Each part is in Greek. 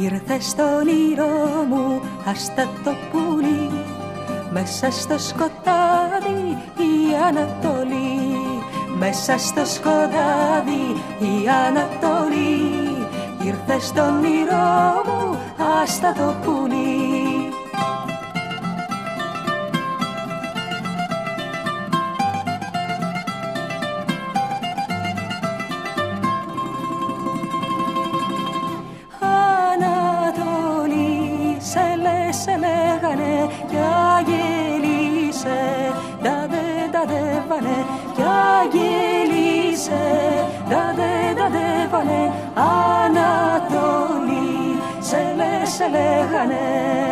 Ήρθε στον όνειρό μου άστα το πουλί, μέσα στο σκοτάδι η Ανατολή, μέσα στο σκοτάδι η Ανατολή. Ήρθε στον όνειρό μου άστα το πουλί. Σε λέγανε κι αγγελίσε, δανεύανε κι αγγελίσε, δανεύανε Ανατολή, σε λέγανε.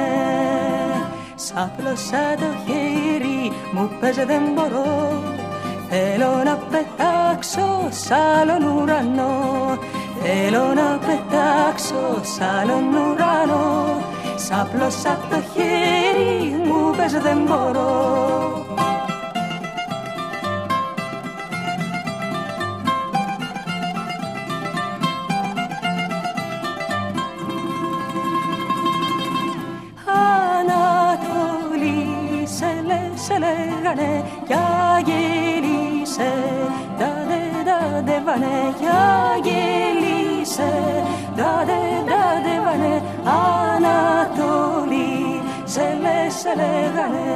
Σάπλωσα το χέρι μου, πες δεν μπορώ, θέλω να πετάξω σ' άλλον ουρανό, θέλω να πετάξω σ' άλλον ουρανό. Σάπλωσα το χέρι μου, πες δεν μπορώ. Ανατολή, σε λέγανε κι αγγελίσε, δανεύανε κι αγγελίσε, δανεύανε Ανατολή, σε λέγανε.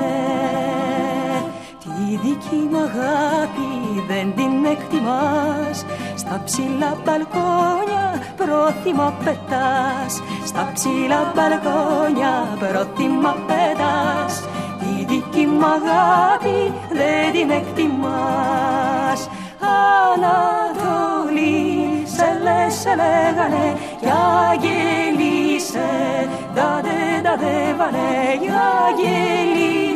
Τη δική μου αγάπη δεν την εκτιμάς, στα ψηλά μπαλκόνια πρόθυμα πετάς, στα ψηλά μπαλκόνια πρόθυμα πετάς. Τη δική μου αγάπη δεν την εκτιμάς. Ανατολή, σε λέγανε κι αγγελίσε, δανεύανε κι αγγελίσε,